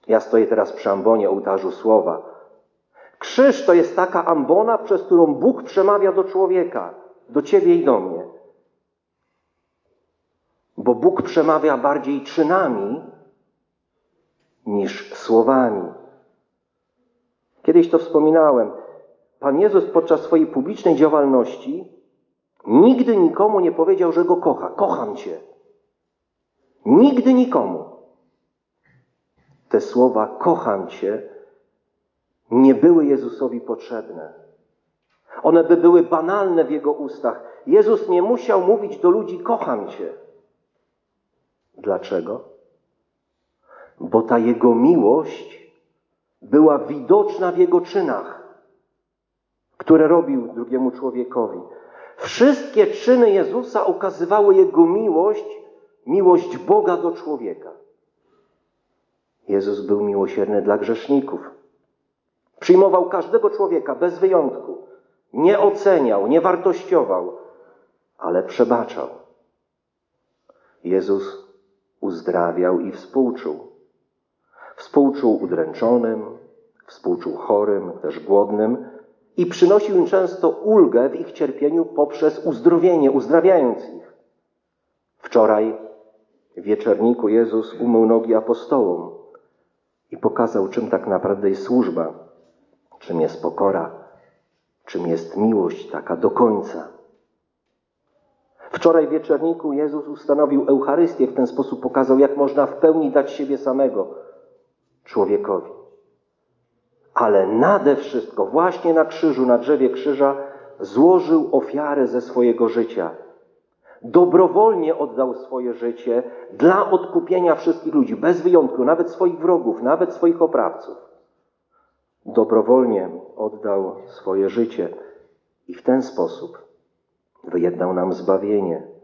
Ja stoję teraz przy ambonie ołtarzu słowa. Krzyż to jest taka ambona, przez którą Bóg przemawia do człowieka, do ciebie i do mnie. Bo Bóg przemawia bardziej czynami niż słowami. Kiedyś to wspominałem. Pan Jezus podczas swojej publicznej działalności nigdy nikomu nie powiedział, że Go kocha. Kocham Cię. Nigdy nikomu. Te słowa kocham Cię nie były Jezusowi potrzebne. One by były banalne w Jego ustach. Jezus nie musiał mówić do ludzi kocham Cię. Dlaczego? Bo ta Jego miłość była widoczna w Jego czynach, które robił drugiemu człowiekowi. Wszystkie czyny Jezusa okazywały Jego miłość Boga do człowieka. Jezus był miłosierny dla grzeszników. Przyjmował każdego człowieka bez wyjątku. Nie oceniał, nie wartościował, ale przebaczał. Jezus uzdrawiał i współczuł. Współczuł udręczonym, współczuł chorym, też głodnym i przynosił im często ulgę w ich cierpieniu poprzez uzdrowienie, uzdrawiając ich. Wczoraj w wieczorniku Jezus umył nogi apostołom i pokazał, czym tak naprawdę jest służba, czym jest pokora, czym jest miłość taka do końca. Wczoraj w wieczorniku Jezus ustanowił Eucharystię, w ten sposób pokazał, jak można w pełni dać siebie samego człowiekowi. Ale nade wszystko, właśnie na krzyżu, na drzewie krzyża, złożył ofiarę ze swojego życia. Dobrowolnie oddał swoje życie dla odkupienia wszystkich ludzi, bez wyjątku, nawet swoich wrogów, nawet swoich oprawców. Dobrowolnie oddał swoje życie i w ten sposób wyjednał nam zbawienie.